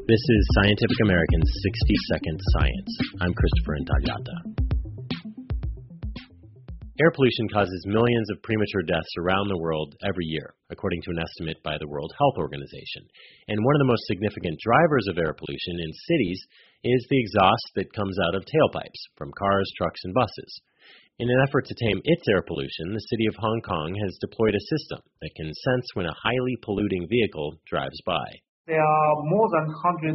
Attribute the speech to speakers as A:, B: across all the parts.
A: This is Scientific American's 60-Second Science. I'm Christopher Intagliata. Air pollution causes millions of premature deaths around the world every year, according to an estimate by the World Health Organization. And one of the most significant drivers of air pollution in cities is the exhaust that comes out of tailpipes from cars, trucks, and buses. In an effort to tame its air pollution, the city of Hong Kong has deployed a system that can sense when a highly polluting vehicle drives by.
B: There are more than 150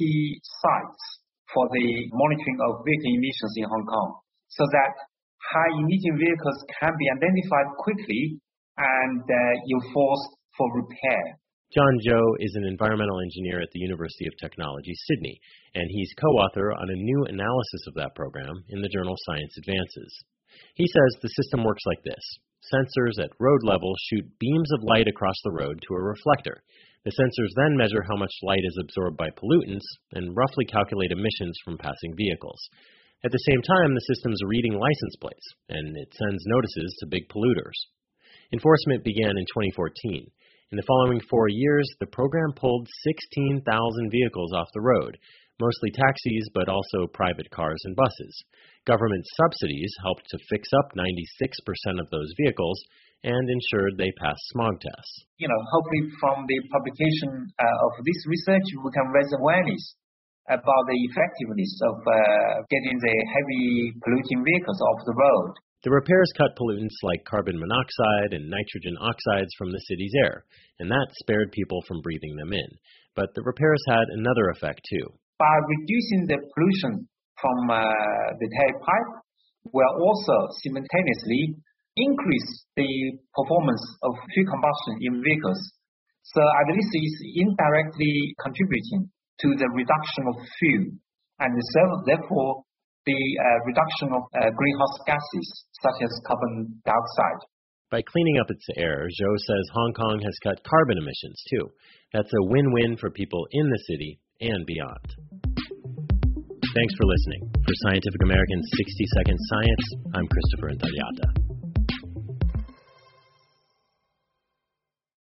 B: sites for the monitoring of vehicle emissions in Hong Kong, so that high-emitting vehicles can be identified quickly and enforced for repair.
A: John Zhou is an environmental engineer at the University of Technology, Sydney, and he's co-author on a new analysis of that program in the journal Science Advances. He says the system works like this. Sensors at road level shoot beams of light across the road to a reflector. The sensors then measure how much light is absorbed by pollutants and roughly calculate emissions from passing vehicles. At the same time, the system's reading license plates, and it sends notices to big polluters. Enforcement began in 2014. In the following 4 years, the program pulled 16,000 vehicles off the road, mostly taxis, but also private cars and buses. Government subsidies helped to fix up 96% of those vehicles and ensured they passed smog tests.
B: Hopefully from the publication of this research, we can raise awareness about the effectiveness of getting the heavy polluting vehicles off the road.
A: The repairs cut pollutants like carbon monoxide and nitrogen oxides from the city's air, and that spared people from breathing them in. But the repairs had another effect, too.
B: By reducing the pollution from the tailpipe, will also simultaneously increase the performance of fuel combustion in vehicles. So at least it's indirectly contributing to the reduction of fuel, and therefore the reduction of greenhouse gases such as carbon dioxide.
A: By cleaning up its air, Zhou says Hong Kong has cut carbon emissions too. That's a win-win for people in the city and beyond. Thanks for listening. For Scientific American's 60-Second Science, I'm Christopher Intagliata.